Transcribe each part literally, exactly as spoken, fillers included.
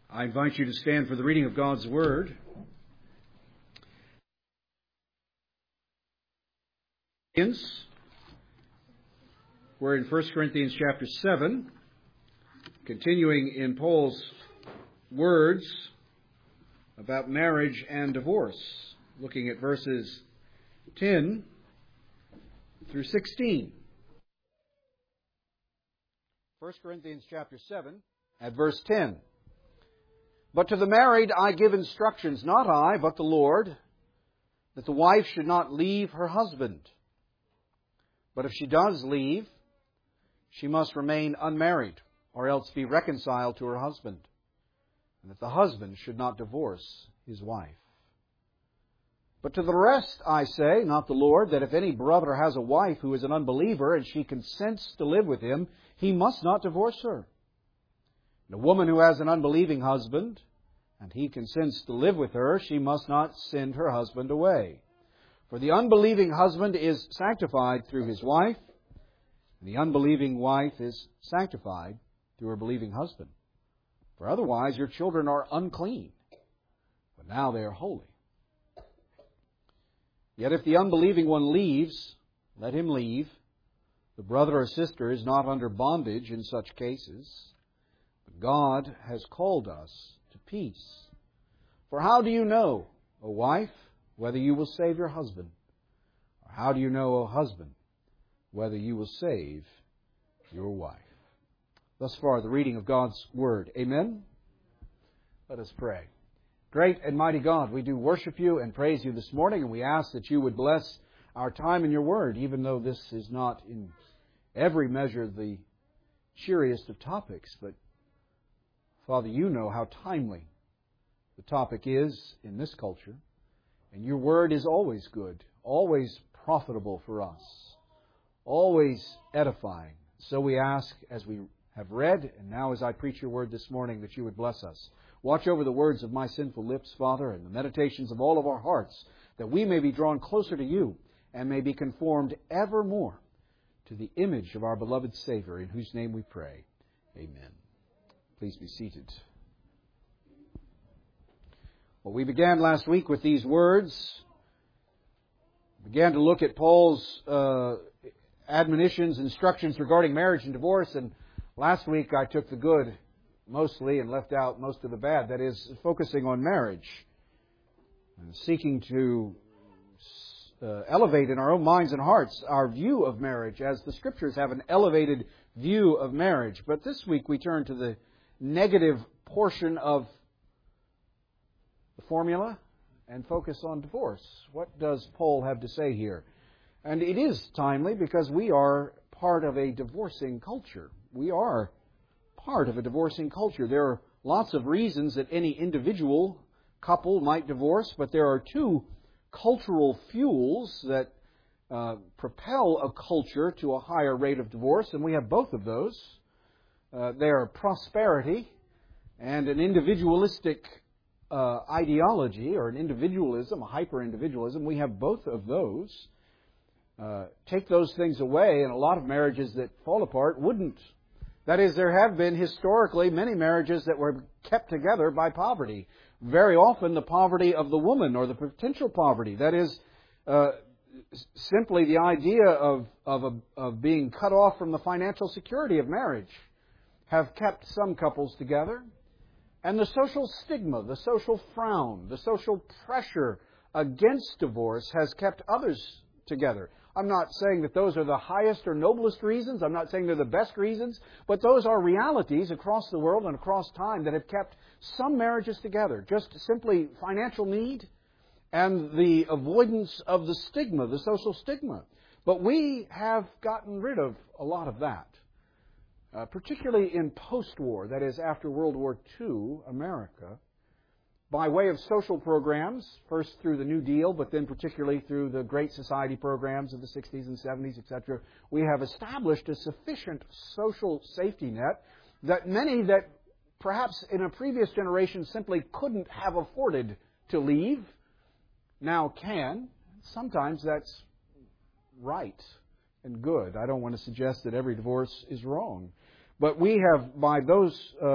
I invite you to stand for the reading of God's Word. We're in First Corinthians chapter seven, continuing in Paul's words about marriage and divorce, looking at verses ten through sixteen. First Corinthians chapter seven, at verse ten. But to the married I give instructions, not I, but the Lord, that the wife should not leave her husband. But if she does leave, she must remain unmarried, or else be reconciled to her husband, and that the husband should not divorce his wife. But to the rest I say, not the Lord, that if any brother has a wife who is an unbeliever, and she consents to live with him, he must not divorce her. And a woman who has an unbelieving husband, and he consents to live with her, she must not send her husband away. For the unbelieving husband is sanctified through his wife, and the unbelieving wife is sanctified through her believing husband. For otherwise your children are unclean, but now they are holy. Yet if the unbelieving one leaves, let him leave. The brother or sister is not under bondage in such cases. But God has called us to peace. For how do you know, O wife, whether you will save your husband? Or how do you know, O husband, whether you will save your wife? Thus far, the reading of God's Word. Amen? Let us pray. Great and mighty God, we do worship you and praise you this morning, and we ask that you would bless our time in your Word, even though this is not in every measure the cheeriest of topics. But, Father, you know how timely the topic is in this culture, and your Word is always good, always profitable for us, always edifying. So we ask, as we have read, and now as I preach your Word this morning, that you would bless us. Watch over the words of my sinful lips, Father, and the meditations of all of our hearts, that we may be drawn closer to you and may be conformed ever more to the image of our beloved Savior, in whose name we pray. Amen. Please be seated. Well, we began last week with these words. We began to look at Paul's uh, admonitions, instructions regarding marriage and divorce, and last week I took the good mostly and left out most of the bad. That is, focusing on marriage, and seeking to uh, elevate in our own minds and hearts our view of marriage, as the Scriptures have an elevated view of marriage. But this week we turn to the negative portion of the formula and focus on divorce. What does Paul have to say here? And it is timely because we are part of a divorcing culture. We are part of a divorcing culture. There are lots of reasons that any individual couple might divorce, but there are two cultural fuels that uh, propel a culture to a higher rate of divorce, and we have both of those. Uh, they are prosperity and an individualistic uh, ideology, or an individualism, a hyper-individualism. We have both of those. Uh, take those things away, and a lot of marriages that fall apart wouldn't. That is, there have been historically many marriages that were kept together by poverty. Very often the poverty of the woman, or the potential poverty. That is, uh, simply the idea of, of, a, of being cut off from the financial security of marriage, have kept some couples together. And the social stigma, the social frown, the social pressure against divorce has kept others together. I'm not saying that those are the highest or noblest reasons. I'm not saying they're the best reasons. But those are realities across the world and across time that have kept some marriages together. Just simply financial need and the avoidance of the stigma, the social stigma. But we have gotten rid of a lot of that, uh, particularly in post-war, that is, after World War Two America, by way of social programs, first through the New Deal, but then particularly through the Great Society programs of the sixties and seventies, et cetera, we have established a sufficient social safety net that many that perhaps in a previous generation simply couldn't have afforded to leave now can. Sometimes that's right and good. I don't want to suggest that every divorce is wrong. But we have, by those uh,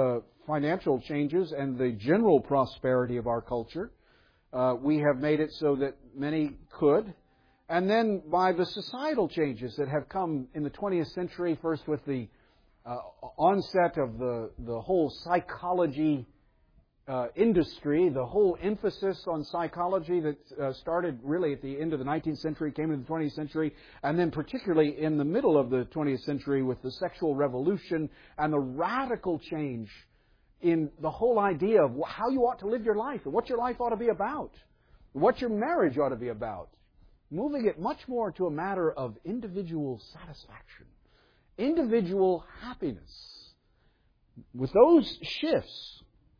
financial changes and the general prosperity of our culture, uh, we have made it so that many could. And then by the societal changes that have come in the twentieth century, first with the uh, onset of the, the whole psychology uh, industry, the whole emphasis on psychology that uh, started really at the end of the nineteenth century, came into the twentieth century, and then particularly in the middle of the twentieth century with the sexual revolution and the radical change in the whole idea of how you ought to live your life and what your life ought to be about, what your marriage ought to be about. Moving it much more to a matter of individual satisfaction, individual happiness. With those shifts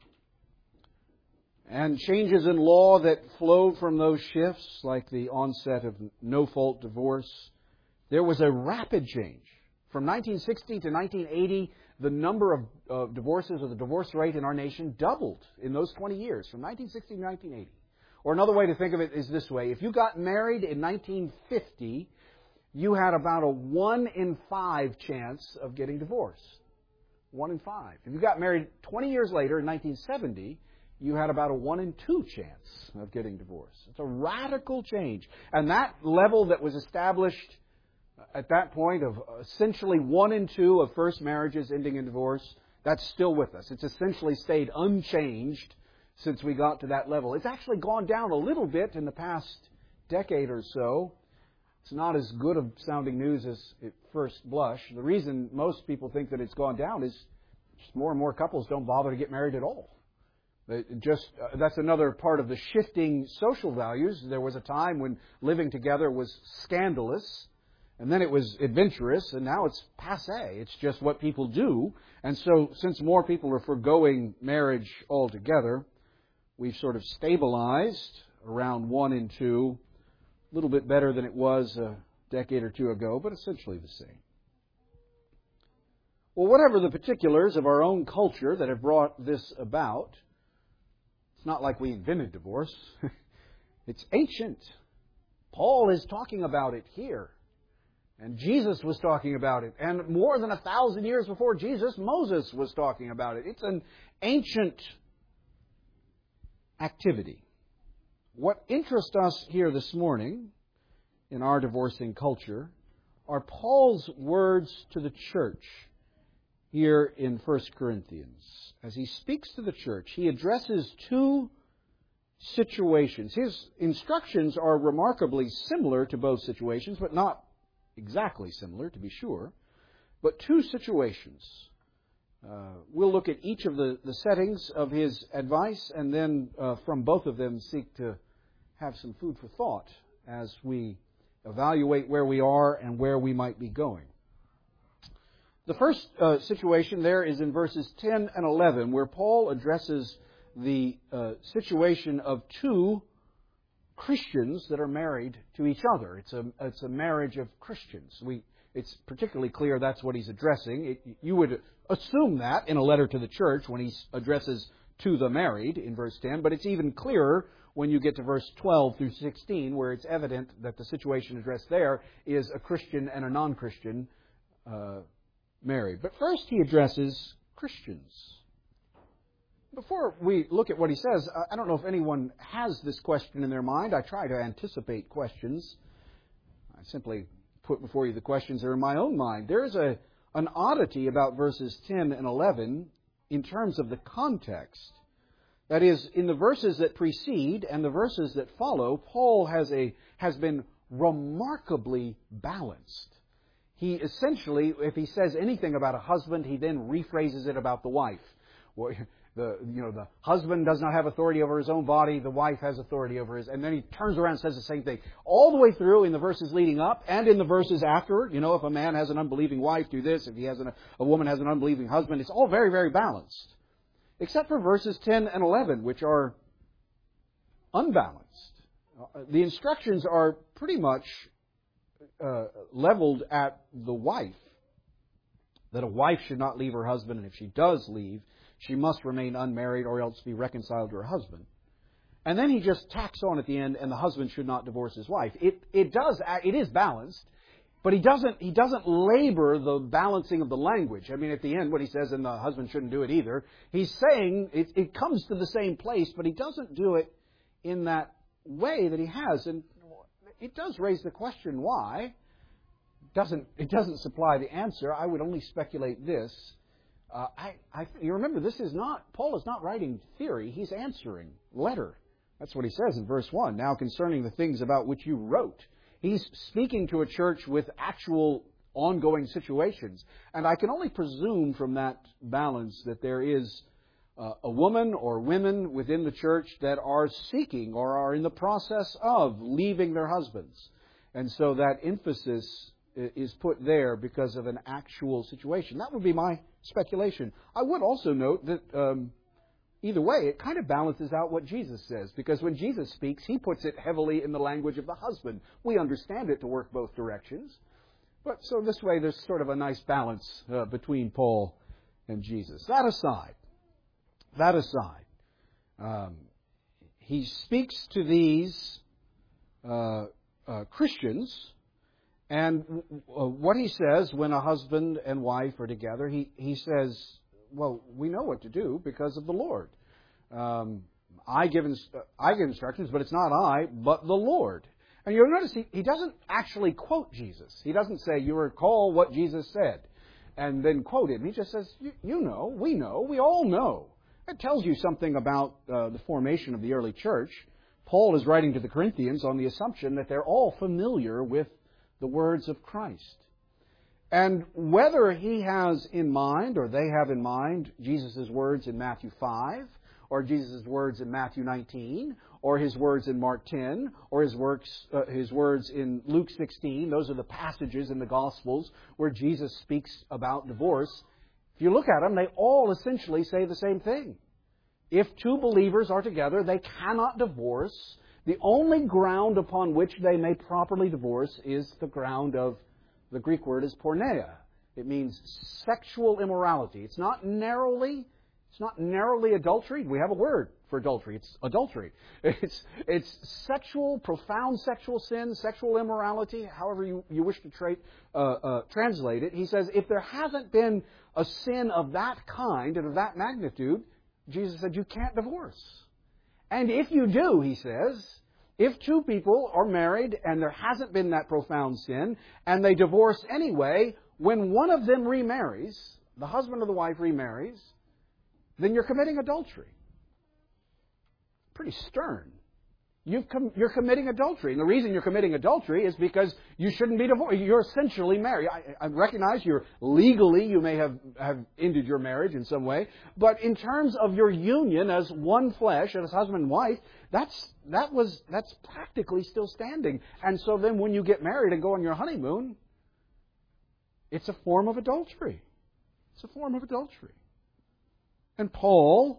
and changes in law that flowed from those shifts, like the onset of no-fault divorce, there was a rapid change. From nineteen sixty to nineteen eighty, the number of uh, divorces, or the divorce rate in our nation, doubled in those twenty years, from nineteen sixty to nineteen eighty. Or another way to think of it is this way. If you got married in nineteen fifty, you had about a one in five chance of getting divorced. One in five. If you got married twenty years later, in nineteen seventy, you had about a one in two chance of getting divorced. It's a radical change. And that level that was established at that point of essentially one in two of first marriages ending in divorce, that's still with us. It's essentially stayed unchanged since we got to that level. It's actually gone down a little bit in the past decade or so. It's not as good of sounding news as at first blush. The reason most people think that it's gone down is just more and more couples don't bother to get married at all. It just uh, that's another part of the shifting social values. There was a time when living together was scandalous, and then it was adventurous, and now it's passé. It's just what people do. And so since more people are forgoing marriage altogether, we've sort of stabilized around one in two, a little bit better than it was a decade or two ago, but essentially the same. Well, whatever the particulars of our own culture that have brought this about, it's not like we invented divorce. It's ancient. Paul is talking about it here. And Jesus was talking about it. And more than a thousand years before Jesus, Moses was talking about it. It's an ancient activity. What interests us here this morning in our divorcing culture are Paul's words to the church here in First Corinthians. As he speaks to the church, he addresses two situations. His instructions are remarkably similar to both situations, but not exactly similar, to be sure. But two situations. Uh, we'll look at each of the, the settings of his advice, and then uh, from both of them seek to have some food for thought as we evaluate where we are and where we might be going. The first uh, situation there is in verses ten and eleven, where Paul addresses the uh, situation of two Christians that are married to each other. It's a it's a marriage of Christians. We it's particularly clear that's what he's addressing. It, you would assume that in a letter to the church when he addresses to the married in verse ten, but it's even clearer when you get to verse twelve through sixteen, where it's evident that the situation addressed there is a Christian and a non-Christian uh, married. But first he addresses Christians. Before we look at what he says, I don't know if anyone has this question in their mind. I try to anticipate questions. I simply put before you the questions that are in my own mind. There is a an oddity about verses ten and eleven in terms of the context. That is, in the verses that precede and the verses that follow, Paul has a has been remarkably balanced. He essentially, if he says anything about a husband, he then rephrases it about the wife. Well, The, you know, the husband does not have authority over his own body. The wife has authority over his. And then he turns around and says the same thing. All the way through in the verses leading up and in the verses afterward. You know, if a man has an unbelieving wife, do this. If he has an, a woman has an unbelieving husband, it's all very, very balanced. Except for verses ten and eleven, which are unbalanced. The instructions are pretty much uh, leveled at the wife. That a wife should not leave her husband, and if she does leave, she must remain unmarried or else be reconciled to her husband. And then he just tacks on at the end, and the husband should not divorce his wife. It it does, it is balanced. But he doesn't, he doesn't labor the balancing of the language. I mean, at the end, what he says, and the husband shouldn't do it either, he's saying it, it comes to the same place, but he doesn't do it in that way that he has. And it does raise the question, why? Doesn't, it doesn't supply the answer. I would only speculate this. Uh, I, I, you remember, this is not, Paul is not writing theory, he's answering letter. That's what he says in verse one. Now concerning the things about which you wrote. He's speaking to a church with actual ongoing situations. And I can only presume from that balance that there is uh, a woman or women within the church that are seeking or are in the process of leaving their husbands. And so that emphasis is put there because of an actual situation. That would be my speculation. I would also note that um, either way, it kind of balances out what Jesus says, because when Jesus speaks, he puts it heavily in the language of the husband. We understand it to work both directions. But so this way, there's sort of a nice balance uh, between Paul and Jesus. That aside, that aside, um, he speaks to these uh, uh, Christians. And what he says when a husband and wife are together, he, he says, well, we know what to do because of the Lord. Um, I give inst- I give instructions, but it's not I, but the Lord. And you'll notice he, he doesn't actually quote Jesus. He doesn't say, you recall what Jesus said, and then quote him. He just says, you, you know, we know, we all know. It tells you something about uh, the formation of the early church. Paul is writing to the Corinthians on the assumption that they're all familiar with the words of Christ. And whether he has in mind, or they have in mind, Jesus' words in Matthew five, or Jesus' words in Matthew nineteen, or his words in Mark ten, or his works, uh, his words in Luke sixteen, those are the passages in the Gospels where Jesus speaks about divorce. If you look at them, they all essentially say the same thing. If two believers are together, they cannot divorce. The only ground upon which they may properly divorce is the ground of, the Greek word is porneia. It means sexual immorality. It's not narrowly, it's not narrowly adultery. We have a word for adultery. It's adultery. It's, it's sexual, profound sexual sin, sexual immorality, however you, you wish to tra- uh, uh, translate it. He says, if there hasn't been a sin of that kind and of that magnitude, Jesus said, you can't divorce. And if you do, he says, if two people are married and there hasn't been that profound sin, and they divorce anyway, when one of them remarries, the husband or the wife remarries, then you're committing adultery. Pretty stern. You've com- you're committing adultery. And the reason you're committing adultery is because you shouldn't be divorced. You're essentially married. I, I recognize you're legally, you may have, have ended your marriage in some way. But in terms of your union as one flesh, and as husband and wife, that's, that was, that's practically still standing. And so then when you get married and go on your honeymoon, it's a form of adultery. It's a form of adultery. And Paul,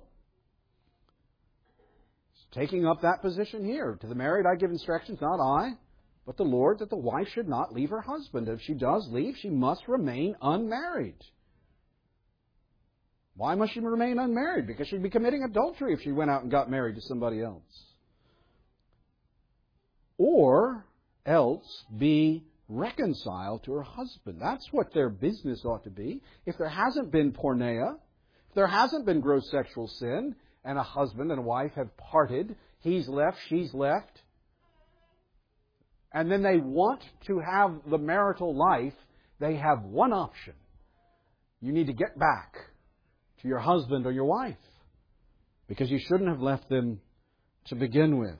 taking up that position here. To the married I give instructions, not I, but the Lord, that the wife should not leave her husband. If she does leave, she must remain unmarried. Why must she remain unmarried? Because she'd be committing adultery if she went out and got married to somebody else. Or else be reconciled to her husband. That's what their business ought to be. If there hasn't been porneia, if there hasn't been gross sexual sin, and a husband and a wife have parted, he's left, she's left, and then they want to have the marital life, they have one option. You need to get back to your husband or your wife, because you shouldn't have left them to begin with.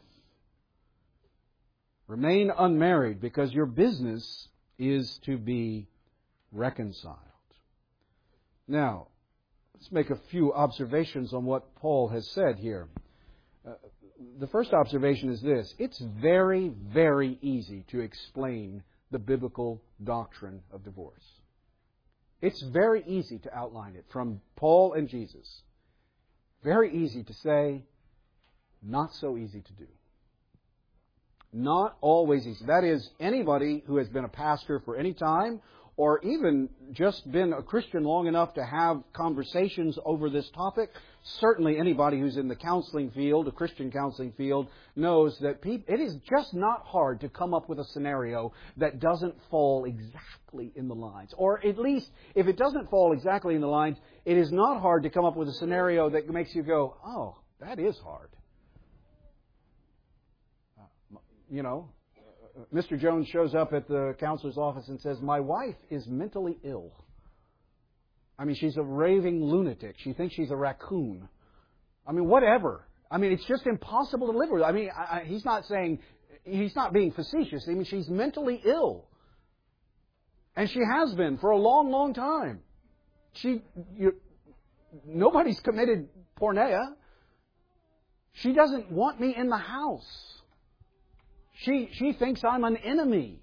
Remain unmarried, because your business is to be reconciled. Now, let's make a few observations on what Paul has said here. Uh, the first observation is this. It's very, very easy to explain the biblical doctrine of divorce. It's very easy to outline it from Paul and Jesus. Very easy to say, not so easy to do. Not always easy. That is, anybody who has been a pastor for any time, or even just been a Christian long enough to have conversations over this topic, certainly anybody who's in the counseling field, a Christian counseling field, knows that people, it is just not hard to come up with a scenario that doesn't fall exactly in the lines. Or at least, if it doesn't fall exactly in the lines, it is not hard to come up with a scenario that makes you go, oh, that is hard. You know, Mister Jones shows up at the counselor's office and says, my wife is mentally ill. I mean, she's a raving lunatic. She thinks she's a raccoon. I mean, whatever. I mean, it's just impossible to live with. I mean, I, I, he's not saying, he's not being facetious. I mean, she's mentally ill. And she has been for a long, long time. She, you, nobody's committed porneia. She doesn't want me in the house. She, she thinks I'm an enemy.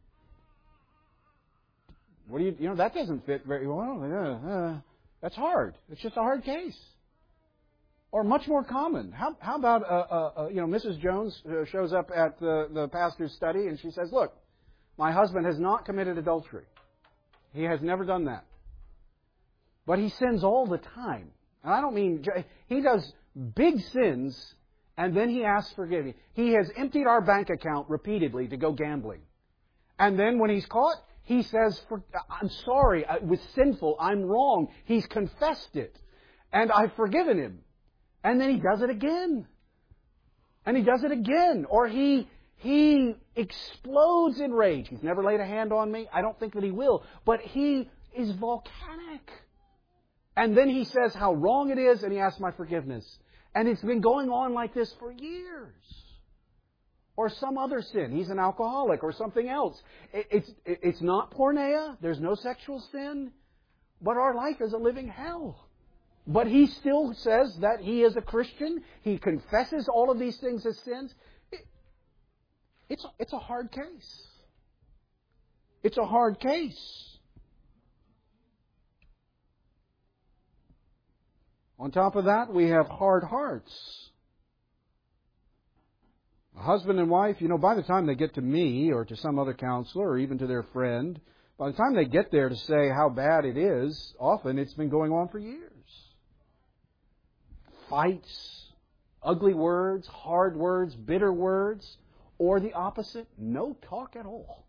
What do you, you know, that doesn't fit very well. Uh, uh, that's hard. It's just a hard case. Or much more common. How, how about, uh, uh, uh, you know, Missus Jones uh, shows up at the, the pastor's study and she says, look, my husband has not committed adultery. He has never done that. But he sins all the time. And I don't mean, he does big sins and then he asks forgiveness. He has emptied our bank account repeatedly to go gambling. And then when he's caught, he says, I'm sorry, it was sinful, I'm wrong. He's confessed it. And I've forgiven him. And then he does it again. And he does it again. Or he he explodes in rage. He's never laid a hand on me. I don't think that he will. But he is volcanic. And then he says how wrong it is and he asks my forgiveness. And it's been going on like this for years. Or some other sin. He's an alcoholic or something else. It's, it's not porneia. There's no sexual sin. But our life is a living hell. But he still says that he is a Christian. He confesses all of these things as sins. It, it's, it's a hard case. It's a hard case. On top of that, we have hard hearts. A husband and wife, you know, by the time they get to me or to some other counselor or even to their friend, by the time they get there to say how bad it is, often it's been going on for years. Fights, ugly words, hard words, bitter words, or the opposite, no talk at all.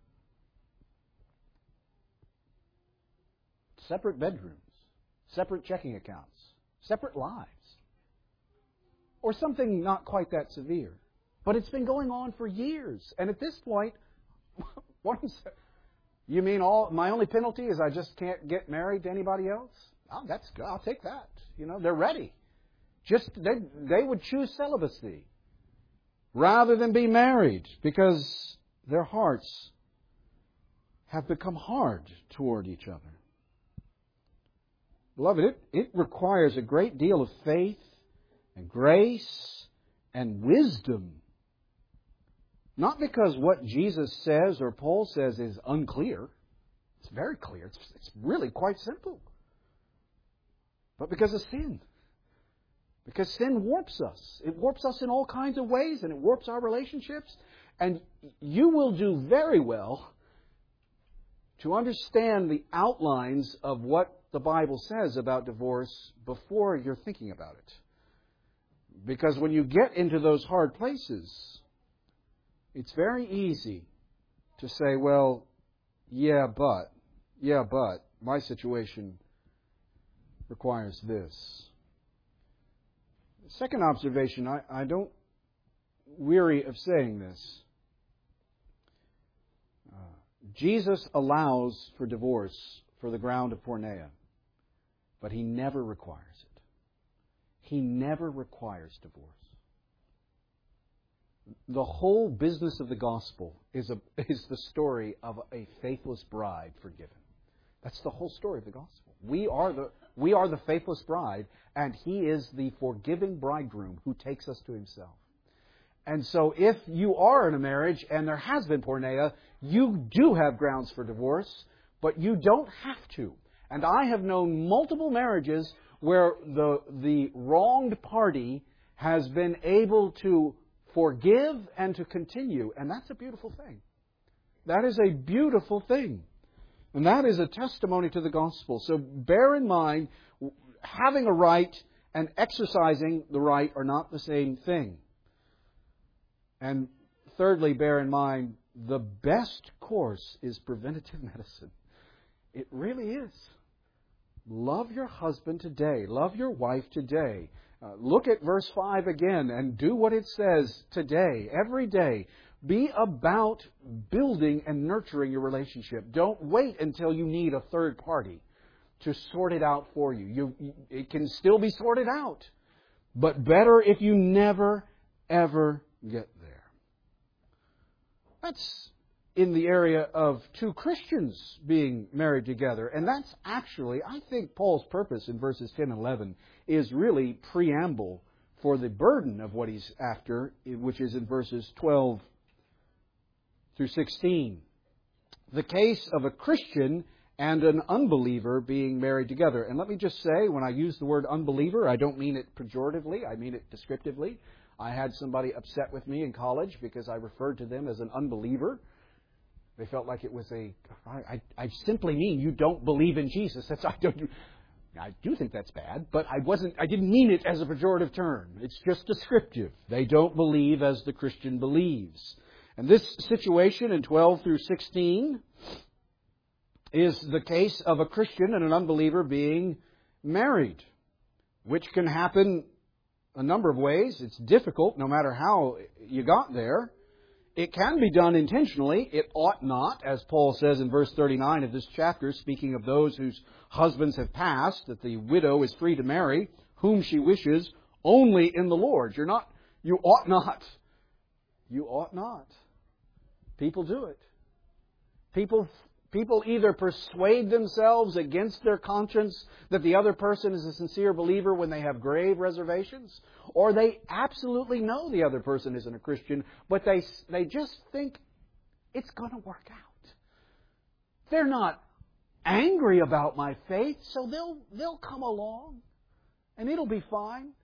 Separate bedrooms, separate checking accounts, separate lives. Or something not quite that severe. But it's been going on for years. And at this point, what is that? You mean all my only penalty is I just can't get married to anybody else? Oh, that's good. I'll take that. You know, they're ready. Just they they would choose celibacy rather than be married because their hearts have become hard toward each other. Beloved, it, it requires a great deal of faith and grace and wisdom. Not because what Jesus says or Paul says is unclear. It's very clear. It's, it's really quite simple. But because of sin. Because sin warps us. It warps us in all kinds of ways, and it warps our relationships. And you will do very well to understand the outlines of what the Bible says about divorce before you're thinking about it. Because when you get into those hard places, it's very easy to say, well, yeah, but, yeah, but, my situation requires this. Second observation, I, I don't weary of saying this. Uh, Jesus allows for divorce for the ground of porneia, but He never requires it. He never requires divorce. The whole business of the gospel is a, is the story of a faithless bride forgiven. That's the whole story of the gospel. We are the we are the faithless bride, and He is the forgiving bridegroom who takes us to Himself. And so if you are in a marriage and there has been porneia, you do have grounds for divorce, but you don't have to. And I have known multiple marriages where the the wronged party has been able to forgive and to continue. And that's a beautiful thing. That is a beautiful thing. And that is a testimony to the gospel. So bear in mind, having a right and exercising the right are not the same thing. And thirdly, bear in mind, the best course is preventative medicine. It really is. Love your husband today. Love your wife today. Uh, look at verse five again and do what it says today, every day. Be about building and nurturing your relationship. Don't wait until you need a third party to sort it out for you. You, it can still be sorted out. But better if you never, ever get there. That's in the area of two Christians being married together. And that's actually, I think Paul's purpose in verses ten and eleven is really preamble for the burden of what he's after, which is in verses twelve through sixteen. The case of a Christian and an unbeliever being married together. And let me just say, when I use the word unbeliever, I don't mean it pejoratively, I mean it descriptively. I had somebody upset with me in college because I referred to them as an unbeliever. They felt like it was a, I, I simply mean you don't believe in Jesus. That's, I don't, I do think that's bad, but I wasn't, I didn't mean it as a pejorative term. It's just descriptive. They don't believe as the Christian believes. And this situation in twelve through sixteen is the case of a Christian and an unbeliever being married, which can happen a number of ways. It's difficult no matter how you got there. It can be done intentionally. It ought not, as Paul says in verse thirty-nine of this chapter, speaking of those whose husbands have passed, that the widow is free to marry whom she wishes only in the Lord. You're not, you ought not. You ought not. People do it. People People either persuade themselves against their conscience that the other person is a sincere believer when they have grave reservations, or they absolutely know the other person isn't a Christian, but they they just think it's going to work out. They're not angry about my faith, so they'll they'll come along, and it'll be fine.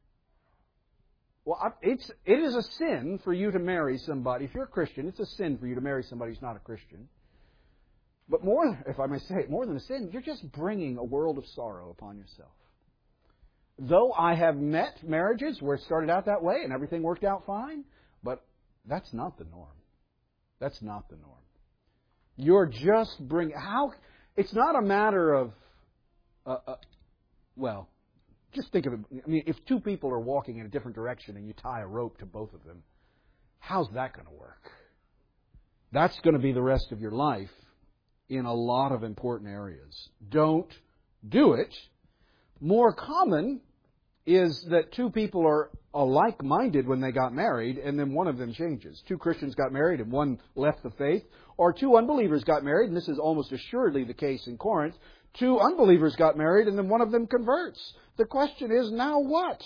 Well, it's it is a sin for you to marry somebody. If you're a Christian, it's a sin for you to marry somebody who's not a Christian. But more, if I may say it, more than a sin, you're just bringing a world of sorrow upon yourself. Though I have met marriages where it started out that way and everything worked out fine, but that's not the norm. That's not the norm. You're just bringing... How? It's not a matter of... Uh, uh, well, just think of it. I mean, if two people are walking in a different direction and you tie a rope to both of them, how's that going to work? That's going to be the rest of your life in a lot of important areas. Don't do it. More common is that two people are alike-minded when they got married, and then one of them changes. Two Christians got married and one left the faith. Or two unbelievers got married, and this is almost assuredly the case in Corinth. Two unbelievers got married, and then one of them converts. The question is, now what?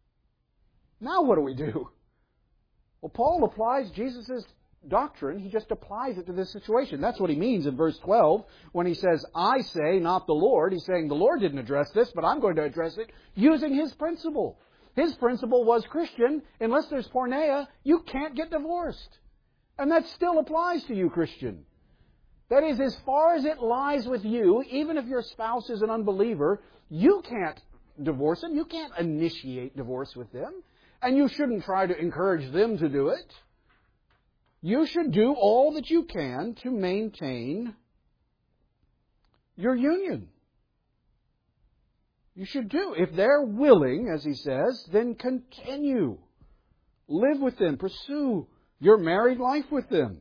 Now what do we do? Well, Paul applies Jesus' doctrine. He just applies it to this situation. That's what he means in verse twelve when he says, I say, not the Lord. He's saying the Lord didn't address this, but I'm going to address it using His principle. His principle was, Christian, unless there's porneia, you can't get divorced. And that still applies to you, Christian. That is, as far as it lies with you, even if your spouse is an unbeliever, you can't divorce them. You can't initiate divorce with them. And you shouldn't try to encourage them to do it. You should do all that you can to maintain your union. You should do. If they're willing, as he says, then continue. Live with them. Pursue your married life with them.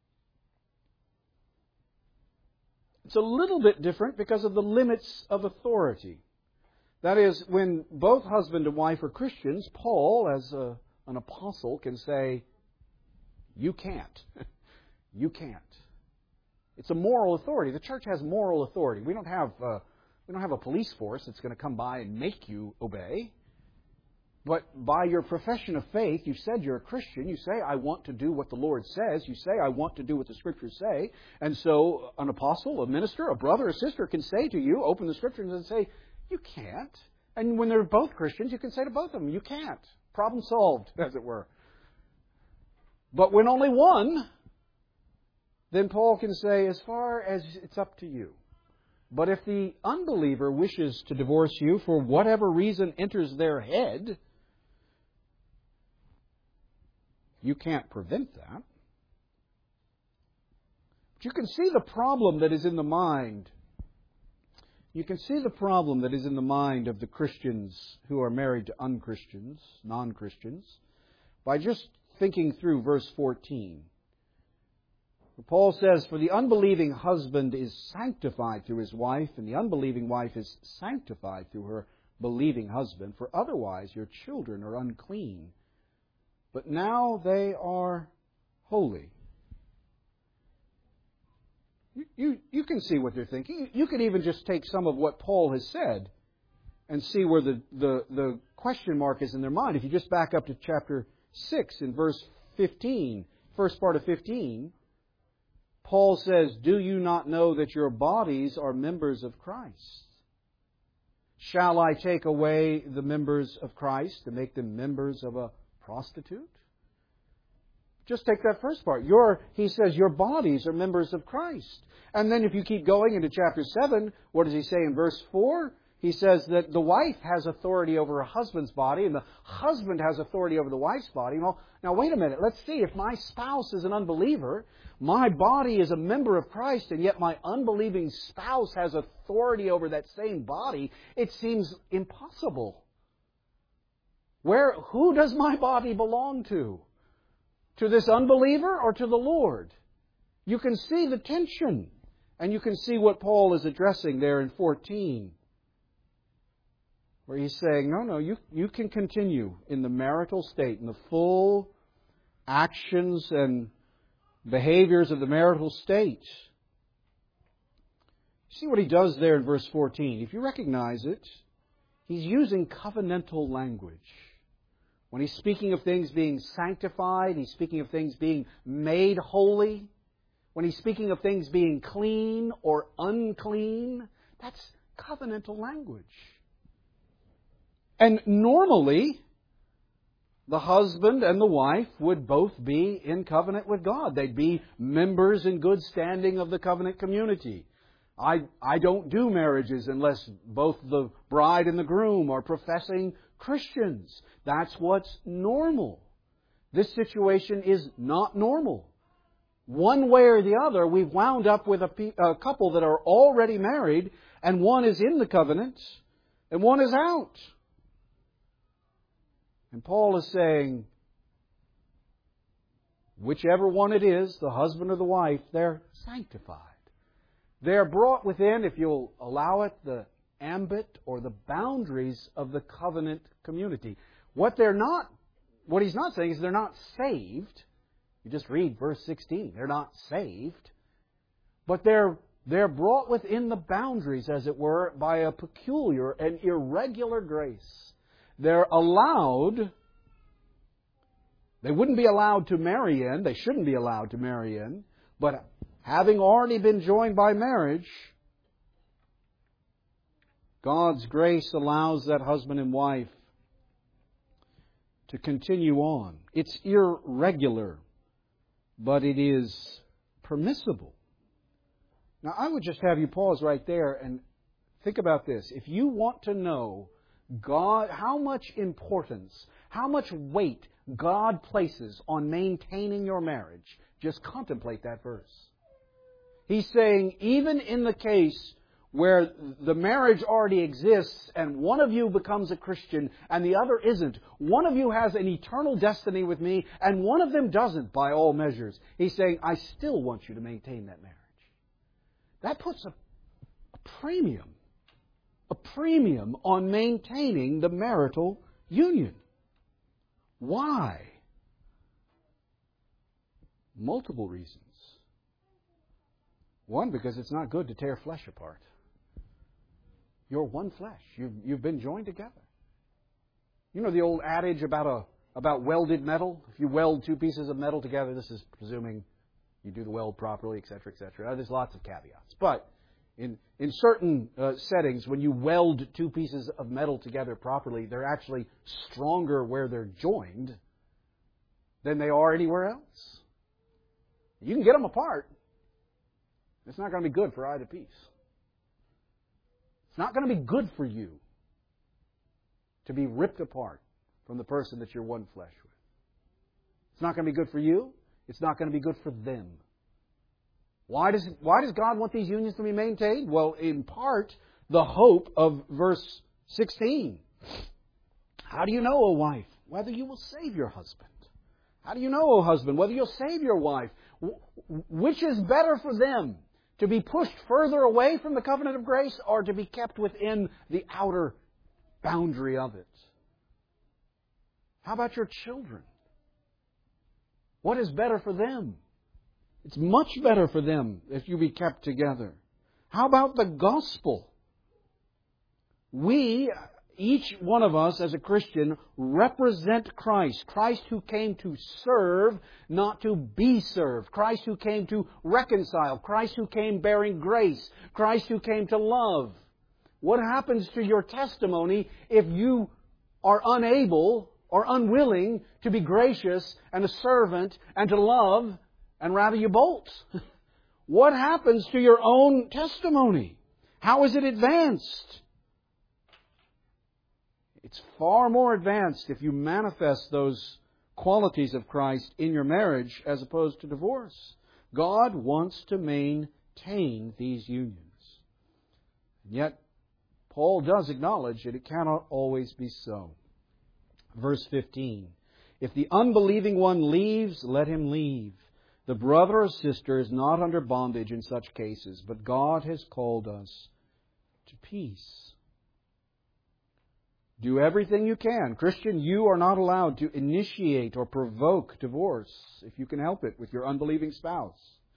It's a little bit different because of the limits of authority. That is, when both husband and wife are Christians, Paul, as a, an apostle, can say, you can't. You can't. It's a moral authority. The church has moral authority. We don't have uh, we don't have a police force that's going to come by and make you obey. But by your profession of faith, you said you're a Christian. You say, I want to do what the Lord says. You say, I want to do what the Scriptures say. And so an apostle, a minister, a brother, a sister can say to you, open the Scriptures and say, you can't. And when they're both Christians, you can say to both of them, you can't. Problem solved, as it were. But when only one, then Paul can say, as far as it's up to you, But if the unbeliever wishes to divorce you for whatever reason enters their head, you can't prevent that. But you can see the problem that is in the mind. You can see the problem that is in the mind of the Christians who are married to unchristians, non-Christians, by just thinking through verse fourteen. Paul says, "For the unbelieving husband is sanctified through his wife, and the unbelieving wife is sanctified through her believing husband, for otherwise your children are unclean. But now they are holy." You, you, you can see what they're thinking. You could even just take some of what Paul has said and see where the, the, the question mark is in their mind. If you just back up to chapter six in verse fifteen, first part of fifteen, Paul says, "Do you not know that your bodies are members of Christ? Shall I take away the members of Christ to make them members of a prostitute?" Just take that first part. Your, he says, your bodies are members of Christ. And then if you keep going into chapter seven, what does he say in verse four? He says that the wife has authority over her husband's body, and the husband has authority over the wife's body. Well, now wait a minute. Let's see. If my spouse is an unbeliever, my body is a member of Christ, and yet my unbelieving spouse has authority over that same body, it seems impossible. Where, who does my body belong to? To this unbeliever or to the Lord? You can see the tension. And you can see what Paul is addressing there in fourteen. Where he's saying, no, no, you, you can continue in the marital state, in the full actions and behaviors of the marital state. See what he does there in verse fourteen. If you recognize it, he's using covenantal language. When he's speaking of things being sanctified, he's speaking of things being made holy. When he's speaking of things being clean or unclean, that's covenantal language. And normally, the husband and the wife would both be in covenant with God. They'd be members in good standing of the covenant community. I, I don't do marriages unless both the bride and the groom are professing Christians. That's what's normal. This situation is not normal. One way or the other, we've wound up with a, pe- a couple that are already married, and one is in the covenant, and one is out. And Paul is saying, whichever one it is, the husband or the wife, they're sanctified. They're brought within, if you'll allow it, the ambit or the boundaries of the covenant community. What they're not, what he's not saying is they're not saved. You just read verse sixteen. They're not saved. But they're, they're brought within the boundaries, as it were, by a peculiar and irregular grace. They're allowed, they wouldn't be allowed to marry in, they shouldn't be allowed to marry in, but having already been joined by marriage, God's grace allows that husband and wife to continue on. It's irregular, but it is permissible. Now, I would just have you pause right there and think about this. If you want to know God, how much importance, how much weight God places on maintaining your marriage, just contemplate that verse. He's saying, even in the case where the marriage already exists and one of you becomes a Christian and the other isn't, one of you has an eternal destiny with me and one of them doesn't by all measures. He's saying, I still want you to maintain that marriage. That puts a, a premium, a premium on maintaining the marital union. Why? Multiple reasons. One, because it's not good to tear flesh apart. You're one flesh. You've, you've been joined together. You know the old adage about a about welded metal? If you weld two pieces of metal together, this is presuming you do the weld properly, et cetera, et cetera. There's lots of caveats. But in, in certain uh, settings, when you weld two pieces of metal together properly, they're actually stronger where they're joined than they are anywhere else. You can get them apart. It's not going to be good for either piece. It's not going to be good for you to be ripped apart from the person that you're one flesh with. It's not going to be good for you. It's not going to be good for them. Why does, why does God want these unions to be maintained? Well, in part, the hope of verse sixteen. How do you know, O wife, whether you will save your husband? How do you know, O husband, whether you'll save your wife? Which is better for them? To be pushed further away from the covenant of grace or to be kept within the outer boundary of it? How about your children? What is better for them? It's much better for them if you be kept together. How about the gospel? We, each one of us as a Christian, represent Christ. Christ who came to serve, not to be served. Christ who came to reconcile. Christ who came bearing grace. Christ who came to love. What happens to your testimony if you are unable or unwilling to be gracious and a servant and to love, and rather you bolt? What happens to your own testimony? How is it advanced? It's far more advanced if you manifest those qualities of Christ in your marriage as opposed to divorce. God wants to maintain these unions. And yet, Paul does acknowledge that it cannot always be so. Verse fifteen. If the unbelieving one leaves, let him leave. The brother or sister is not under bondage in such cases, but God has called us to peace. Do everything you can. Christian, you are not allowed to initiate or provoke divorce, if you can help it, with your unbelieving spouse.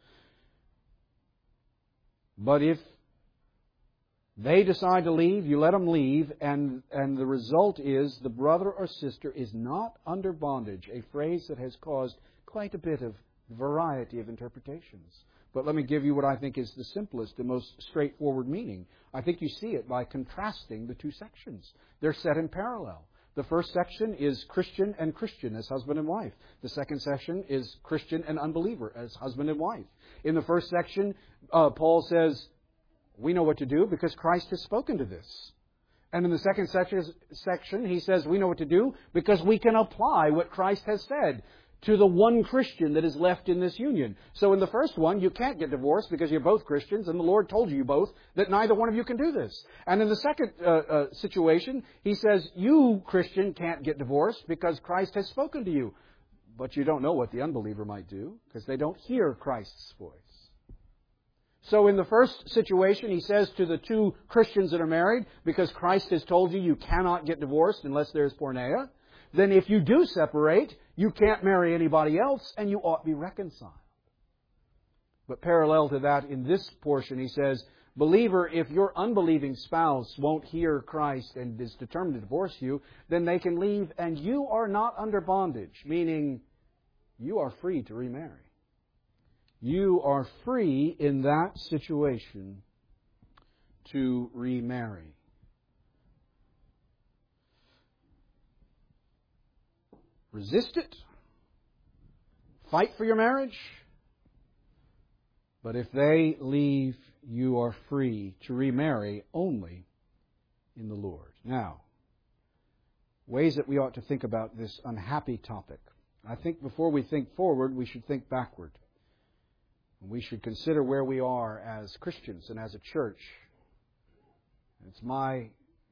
But if they decide to leave, you let them leave, and, and the result is the brother or sister is not under bondage, a phrase that has caused quite a bit of variety of interpretations. But let me give you what I think is the simplest and most straightforward meaning. I think you see it by contrasting the two sections. They're set in parallel. The first section is Christian and Christian as husband and wife. The second section is Christian and unbeliever as husband and wife. In the first section, uh, Paul says, we know what to do because Christ has spoken to this. And in the second section, he says, we know what to do because we can apply what Christ has said to the one Christian that is left in this union. So in the first one, you can't get divorced because you're both Christians, and the Lord told you both that neither one of you can do this. And in the second uh, uh, situation, he says, you, Christian, can't get divorced because Christ has spoken to you. But you don't know what the unbeliever might do because they don't hear Christ's voice. So in the first situation, he says to the two Christians that are married, because Christ has told you you cannot get divorced unless there's porneia, then if you do separate, you can't marry anybody else, and you ought to be reconciled. But parallel to that, in this portion, he says, believer, if your unbelieving spouse won't hear Christ and is determined to divorce you, then they can leave, and you are not under bondage, meaning you are free to remarry. You are free in that situation to remarry. Resist it. Fight for your marriage. But if they leave, you are free to remarry only in the Lord. Now, ways that we ought to think about this unhappy topic. I think before we think forward, we should think backward. We should consider where we are as Christians and as a church. It's my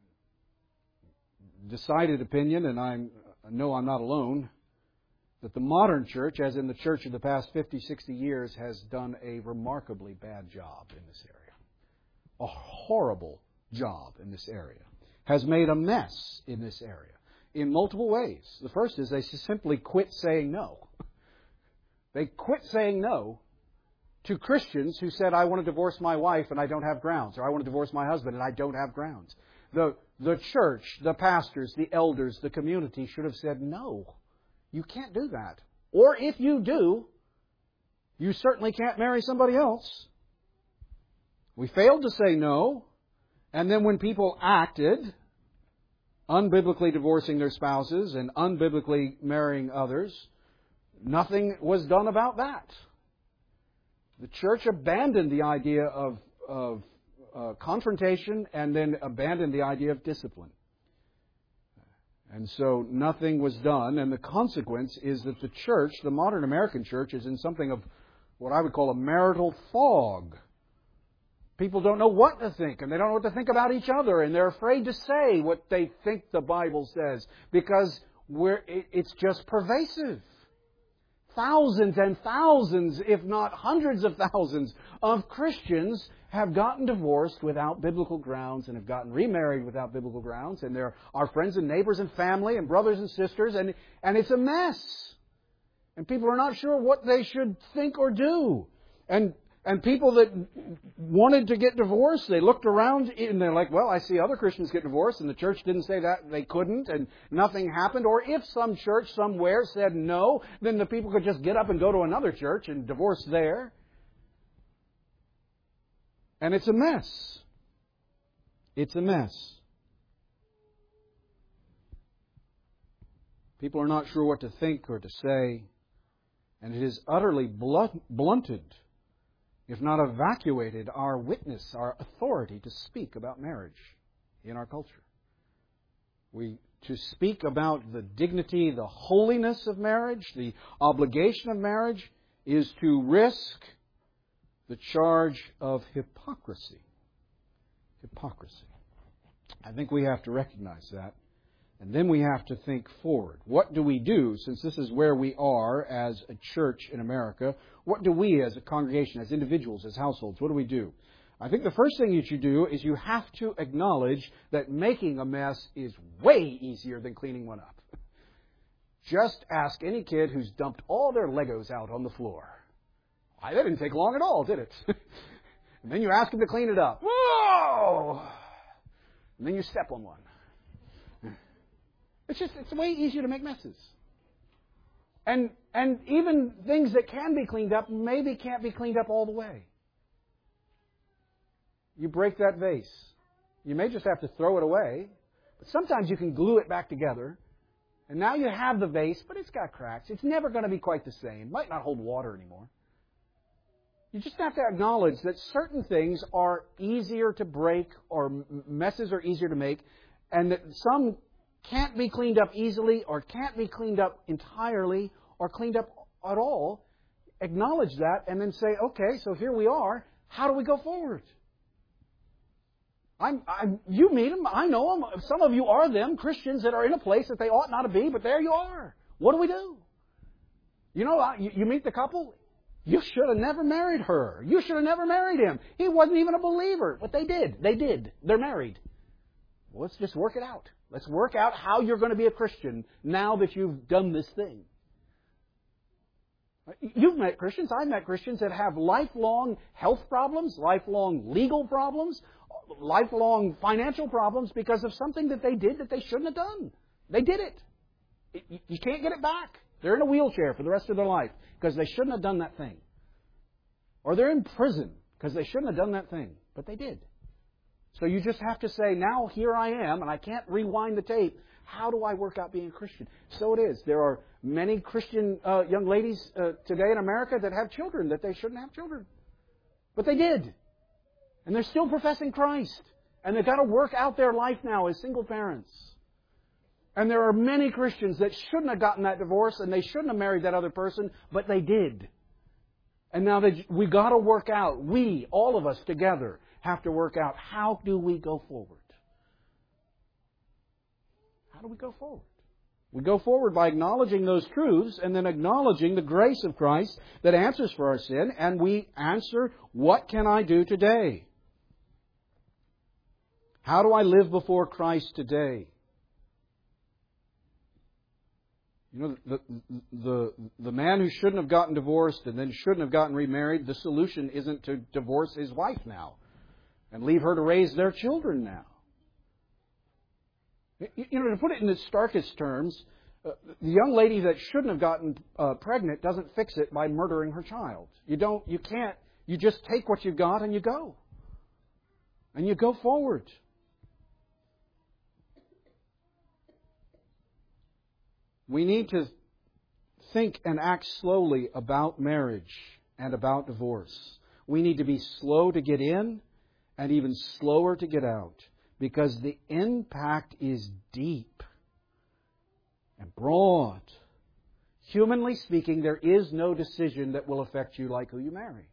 decided opinion, and I'm, I know I'm not alone, that the modern church, as in the church of the past fifty, sixty years, has done a remarkably bad job in this area. A horrible job in this area. Has made a mess in this area in multiple ways. The first is they simply quit saying no. They quit saying no to Christians who said, I want to divorce my wife and I don't have grounds, or I want to divorce my husband and I don't have grounds. The, the church, the pastors, the elders, the community should have said, no, you can't do that. Or if you do, you certainly can't marry somebody else. We failed to say no, and then when people acted, unbiblically divorcing their spouses and unbiblically marrying others, nothing was done about that. The church abandoned the idea of, of uh, confrontation and then abandoned the idea of discipline. And so nothing was done, and the consequence is that the church, the modern American church, is in something of what I would call a marital fog. People don't know what to think, and they don't know what to think about each other, and they're afraid to say what they think the Bible says because we're, it's just pervasive. Thousands and thousands, if not hundreds of thousands, of Christians have gotten divorced without biblical grounds and have gotten remarried without biblical grounds. And they're our friends and neighbors and family and brothers and sisters. And, and it's a mess. And people are not sure what they should think or do. And and people that wanted to get divorced, they looked around and they're like, well, I see other Christians get divorced and the church didn't say that they couldn't and nothing happened. Or if some church somewhere said no, then the people could just get up and go to another church and divorce there. And it's a mess. It's a mess. People are not sure what to think or to say. And it has utterly blunted, if not evacuated, our witness, our authority to speak about marriage in our culture. We to speak about the dignity, the holiness of marriage, the obligation of marriage, is to risk the charge of hypocrisy. Hypocrisy. I think we have to recognize that. And then we have to think forward. What do we do, since this is where we are as a church in America? What do we as a congregation, as individuals, as households, what do we do? I think the first thing that you do is you have to acknowledge that making a mess is way easier than cleaning one up. Just ask any kid who's dumped all their Legos out on the floor. That didn't take long at all, did it? And then you ask them to clean it up. Whoa! And then you step on one. It's just, it's way easier to make messes. And and even things that can be cleaned up maybe can't be cleaned up all the way. You break that vase. You may just have to throw it away. But sometimes you can glue it back together. And now you have the vase, but it's got cracks. It's never going to be quite the same. It might not hold water anymore. You just have to acknowledge that certain things are easier to break or messes are easier to make. And that some can't be cleaned up easily or can't be cleaned up entirely or cleaned up at all. Acknowledge that and then say, okay, so here we are. How do we go forward? I'm, I'm, you meet them. I know them. Some of you are them, Christians that are in a place that they ought not to be, but there you are. What do we do? You know, you, you meet the couple. You should have never married her. You should have never married him. He wasn't even a believer. But they did. They did. They're married. Well, let's just work it out. Let's work out how you're going to be a Christian now that you've done this thing. You've met Christians. I've met Christians that have lifelong health problems, lifelong legal problems, lifelong financial problems because of something that they did that they shouldn't have done. They did it. You can't get it back. They're in a wheelchair for the rest of their life because they shouldn't have done that thing. Or they're in prison because they shouldn't have done that thing, but they did. So you just have to say, now here I am, and I can't rewind the tape. How do I work out being a Christian? So it is. There are many Christian uh, young ladies uh, today in America that have children that they shouldn't have children. But they did. And they're still professing Christ. And they've got to work out their life now as single parents. And there are many Christians that shouldn't have gotten that divorce and they shouldn't have married that other person, but they did. And now that we got to work out, we, all of us together, have to work out how do we go forward. How do we go forward? We go forward by acknowledging those truths and then acknowledging the grace of Christ that answers for our sin, and we answer, what can I do today? How do I live before Christ today? You know, the, the, the man who shouldn't have gotten divorced and then shouldn't have gotten remarried, the solution isn't to divorce his wife now and leave her to raise their children now. You know, to put it in the starkest terms, uh, the young lady that shouldn't have gotten uh, pregnant doesn't fix it by murdering her child. You don't, you can't, you just take what you got and you go. And you go forward. We need to think and act slowly about marriage and about divorce. We need to be slow to get in and even slower to get out, because the impact is deep and broad. Humanly speaking, there is no decision that will affect you like who you marry.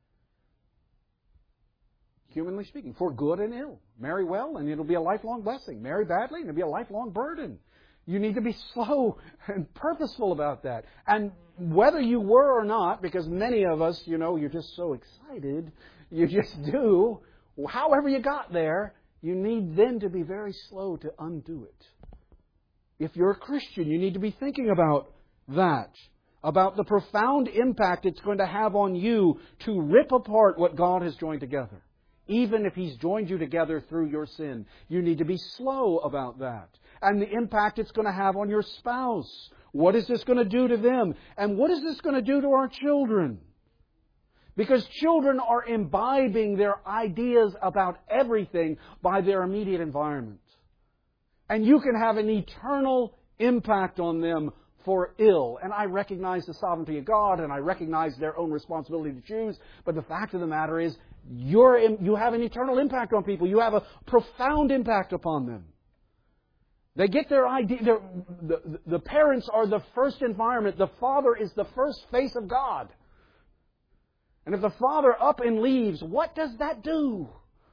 Humanly speaking, for good and ill. Marry well and it'll be a lifelong blessing. Marry badly and it'll be a lifelong burden. You need to be slow and purposeful about that. And whether you were or not, because many of us, you know, you're just so excited, you just do, however you got there, you need then to be very slow to undo it. If you're a Christian, you need to be thinking about that, about the profound impact it's going to have on you to rip apart what God has joined together. Even if He's joined you together through your sin, you need to be slow about that. And the impact it's going to have on your spouse. What is this going to do to them? And what is this going to do to our children? Because children are imbibing their ideas about everything by their immediate environment. And you can have an eternal impact on them for ill. And I recognize the sovereignty of God, and I recognize their own responsibility to choose. But the fact of the matter is, you're in, you have an eternal impact on people. You have a profound impact upon them. They get their idea. The, the parents are the first environment. The father is the first face of God. And if the father up and leaves, what does that do?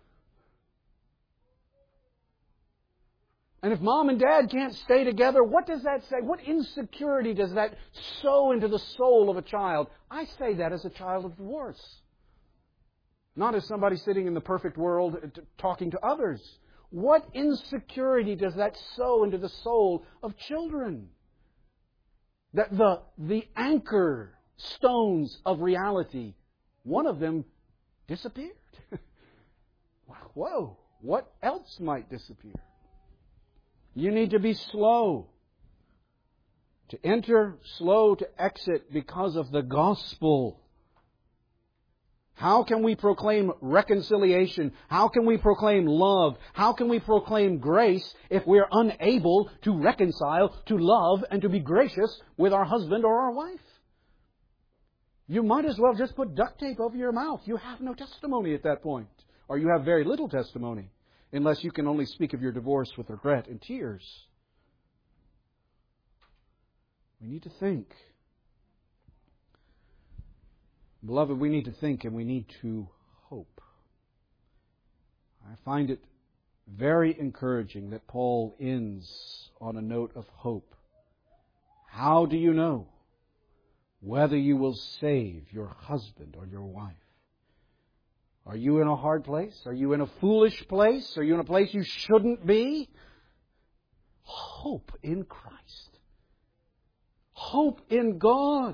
And if mom and dad can't stay together, what does that say? What insecurity does that sow into the soul of a child? I say that as a child of divorce. Not as somebody sitting in the perfect world talking to others. What insecurity does that sow into the soul of children? That the, the anchor stones of reality, one of them disappeared. Whoa, what else might disappear? You need to be slow to enter, slow to exit because of the gospel. How can we proclaim reconciliation? How can we proclaim love? How can we proclaim grace if we're unable to reconcile, to love, and to be gracious with our husband or our wife? You might as well just put duct tape over your mouth. You have no testimony at that point. Or you have very little testimony, unless you can only speak of your divorce with regret and tears. We need to think. Beloved, we need to think and we need to hope. I find it very encouraging that Paul ends on a note of hope. How do you know whether you will save your husband or your wife? Are you in a hard place? Are you in a foolish place? Are you in a place you shouldn't be? Hope in Christ. Hope in God.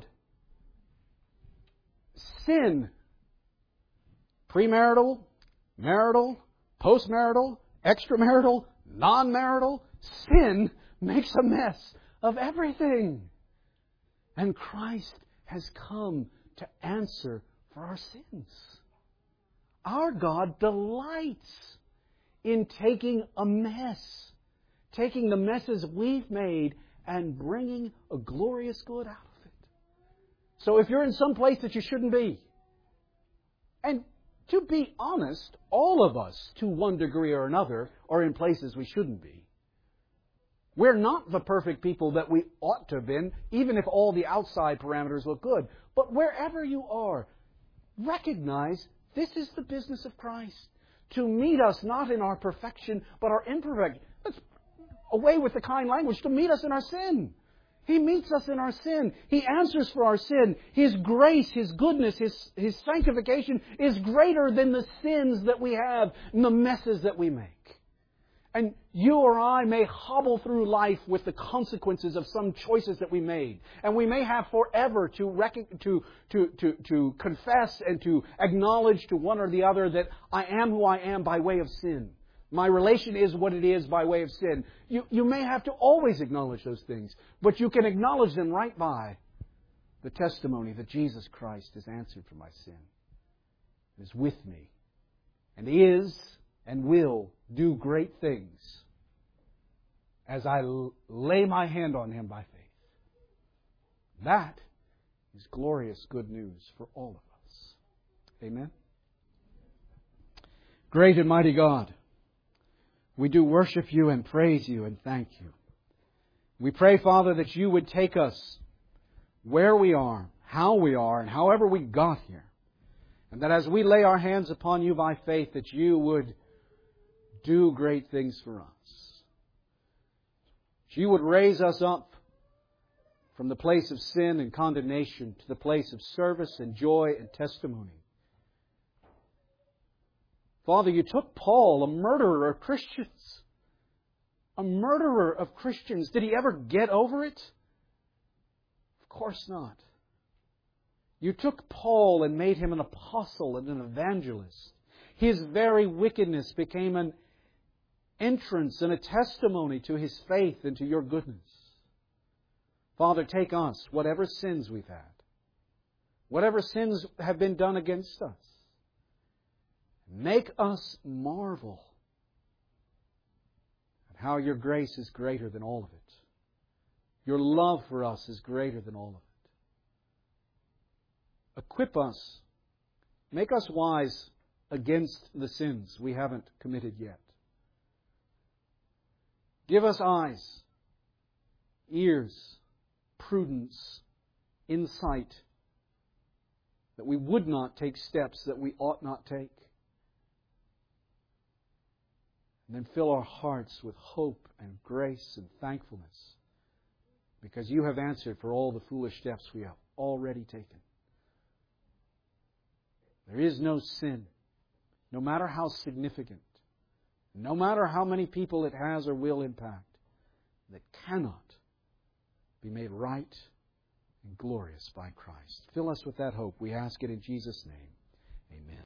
Sin, premarital, marital, postmarital, extramarital, non-marital, sin makes a mess of everything. And Christ has come to answer for our sins. Our God delights in taking a mess, taking the messes we've made and bringing a glorious good out of it. So if you're in some place that you shouldn't be, and to be honest, all of us, to one degree or another, are in places we shouldn't be. We're not the perfect people that we ought to have been, even if all the outside parameters look good. But wherever you are, recognize this is the business of Christ. To meet us not in our perfection, but our imperfection. Let's away with the kind language. To meet us in our sin. He meets us in our sin. He answers for our sin. His grace, His goodness, His, His sanctification is greater than the sins that we have and the messes that we make. And you or I may hobble through life with the consequences of some choices that we made. And we may have forever to, rec- to, to, to, to confess and to acknowledge to one or the other that I am who I am by way of sin. My relation is what it is by way of sin. You, you may have to always acknowledge those things, but you can acknowledge them right by the testimony that Jesus Christ has answered for my sin, is with me, and is and will do great things as I l- lay my hand on Him by faith. That is glorious good news for all of us. Amen? Great and mighty God, we do worship You and praise You and thank You. We pray, Father, that You would take us where we are, how we are, and however we got here. And that as we lay our hands upon You by faith, that You would do great things for us. That You would raise us up from the place of sin and condemnation to the place of service and joy and testimony. Father, You took Paul, a murderer of Christians. A murderer of Christians. Did he ever get over it? Of course not. You took Paul and made him an apostle and an evangelist. His very wickedness became an entrance and a testimony to his faith and to Your goodness. Father, take us, whatever sins we've had, whatever sins have been done against us, make us marvel at how Your grace is greater than all of it. Your love for us is greater than all of it. Equip us, make us wise against the sins we haven't committed yet. Give us eyes, ears, prudence, insight, that we would not take steps that we ought not take. And then fill our hearts with hope and grace and thankfulness, because You have answered for all the foolish steps we have already taken. There is no sin, no matter how significant, no matter how many people it has or will impact, that cannot be made right and glorious by Christ. Fill us with that hope. We ask it in Jesus' name. Amen.